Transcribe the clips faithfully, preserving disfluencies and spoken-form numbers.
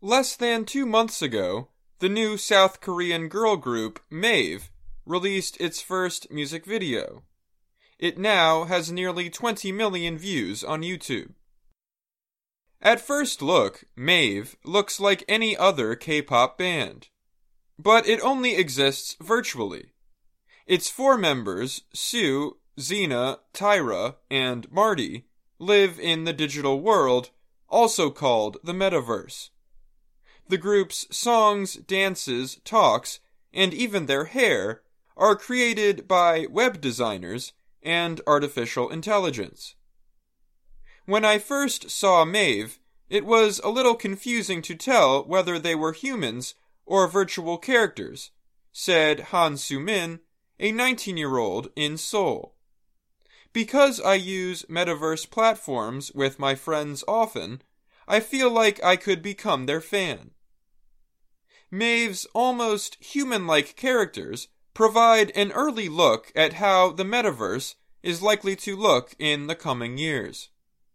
Less than two months ago, the new South Korean girl group Maeve released its first music video. It now has nearly twenty million views on YouTube. At first look, Maeve looks like any other K-pop band. But it only exists virtually. Its four members, Sue, Xena, Tyra, and Marty, live in the digital world, also called the Metaverse. The group's songs, dances, talks, and even their hair are created by web designers and artificial intelligence. When I first saw Maeve, it was a little confusing to tell whether they were humans or virtual characters, said Han Soo-min, a nineteen-year-old in Seoul. Because I use metaverse platforms with my friends often, I feel like I could become their fan. Maeve's almost human-like characters provide an early look at how the metaverse is likely to look in the coming years.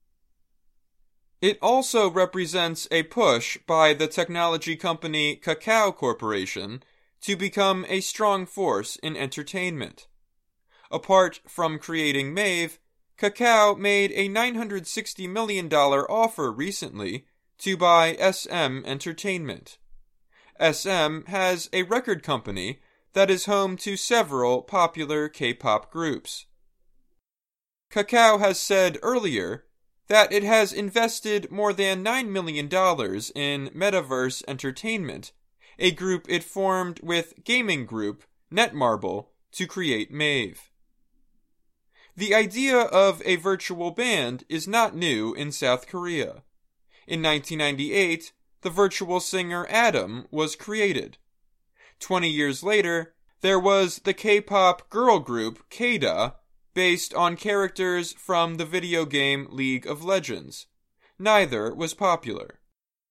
It also represents a push by the technology company Kakao Corporation to become a strong force in entertainment. Apart from creating Maeve, Kakao made a nine hundred sixty million dollars offer recently to buy S M Entertainment. S M has a record company that is home to several popular K-pop groups. Kakao has said earlier that it has invested more than nine million dollars in Metaverse Entertainment, a group it formed with gaming group Netmarble to create Maeve. The idea of a virtual band is not new in South Korea. In nineteen ninety-eight, the virtual singer Adam was created. Twenty years later, there was the K-pop girl group K D A, based on characters from the video game League of Legends. Neither was popular.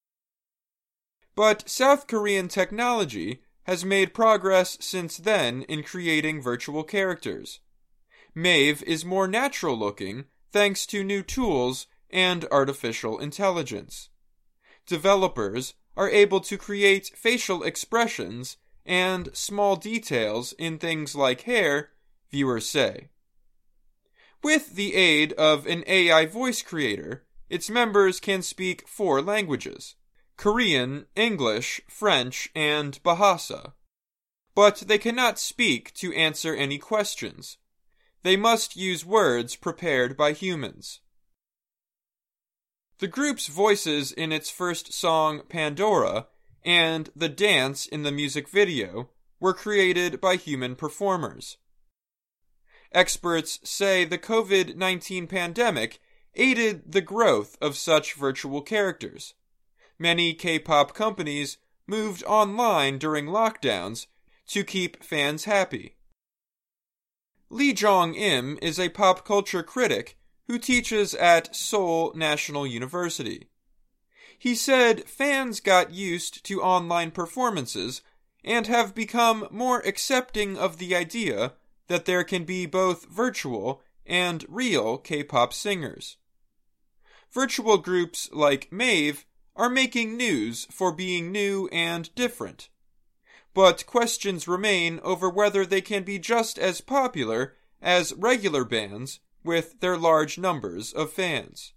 But South Korean technology has made progress since then in creating virtual characters. Maeve is more natural looking thanks to new tools and artificial intelligence. Developers are able to create facial expressions and small details in things like hair, viewers say. With the aid of an A I voice creator, its members can speak four languages: Korean, English, French, and Bahasa. But they cannot speak to answer any questions. They must use words prepared by humans. The group's voices in its first song, Pandora, and the dance in the music video were created by human performers. Experts say the covid nineteen pandemic aided the growth of such virtual characters. Many K-pop companies moved online during lockdowns to keep fans happy. Lee Jong-im is a pop culture critic who teaches at Seoul National University. He said fans got used to online performances and have become more accepting of the idea that there can be both virtual and real K-pop singers. Virtual groups like Maeve are making news for being new and different. But questions remain over whether they can be just as popular as regular bands with their large numbers of fans.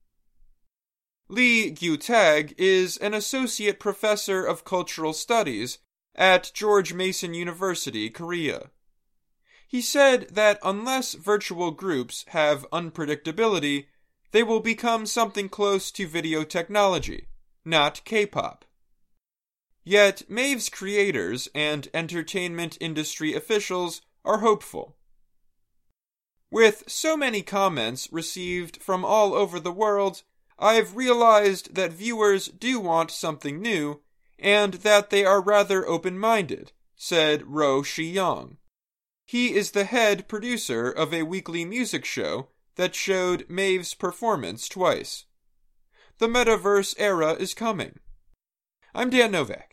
Lee Gyu-tag is an associate professor of cultural studies at George Mason University, Korea. He said that unless virtual groups have unpredictability, they will become something close to video technology, not K-pop. Yet Maeve's creators and entertainment industry officials are hopeful. With so many comments received from all over the world, I've realized that viewers do want something new, and that they are rather open-minded, said Ro Shi-young. He is the head producer of a weekly music show that showed Maeve's performance twice. The metaverse era is coming. I'm Dan Novak.